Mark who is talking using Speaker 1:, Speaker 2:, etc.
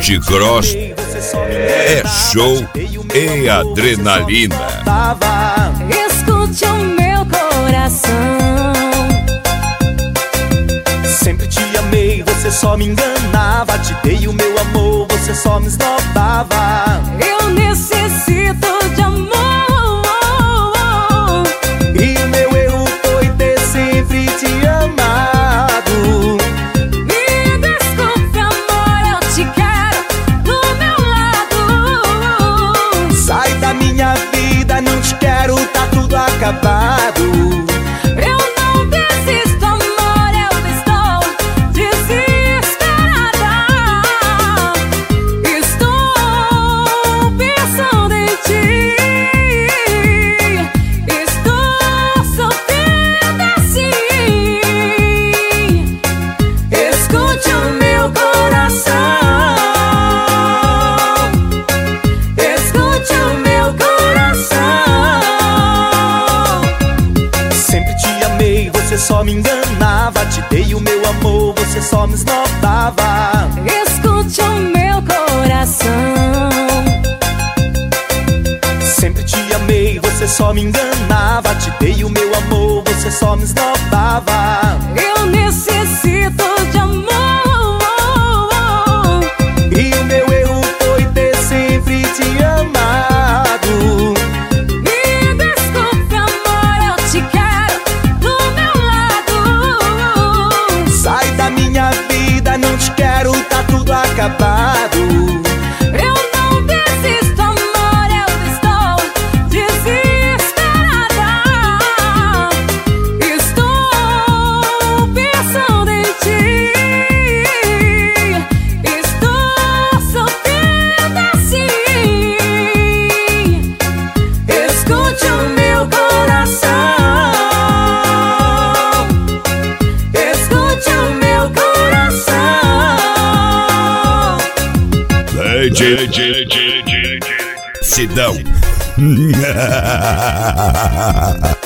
Speaker 1: Ponte Grossa é show e adrenalina.
Speaker 2: Escute o meu coração.
Speaker 3: Sempre te amei, você só me enganava. Te dei o meu amor, você só me esnobava.
Speaker 2: Eu necessito de amor.
Speaker 3: E o meu erro foi ter sempre te amado.
Speaker 2: Me desculpe, amor, eu te quero do meu lado.
Speaker 3: Sai da minha vida, não te quero, tá tudo acabado.
Speaker 2: Eu não desisto, amor, eu estou desesperada. Estou pensando em ti. Estou sofrendo assim. Escute o meu coração. Escute o meu coração.
Speaker 3: Sempre te amei, você só me enganava. Te dei o meu amor, você só me esnobava.
Speaker 2: Escute o meu coração.
Speaker 3: Sempre te amei, você só me enganava. Te dei o meu amor, você só me esnobava.
Speaker 2: Eu necessito de amor.
Speaker 3: E o meu erro foi ter sempre te amado.
Speaker 2: Me desculpe, amor, eu te quero do meu lado.
Speaker 3: Sai da minha vida, não te quero, tá tudo acabado.
Speaker 2: Eu não desisto, amor, eu estou desesperada. Estou pensando em ti. Estou sofrendo assim. Escute o meu coração. Escute o meu coração.
Speaker 1: Sidão.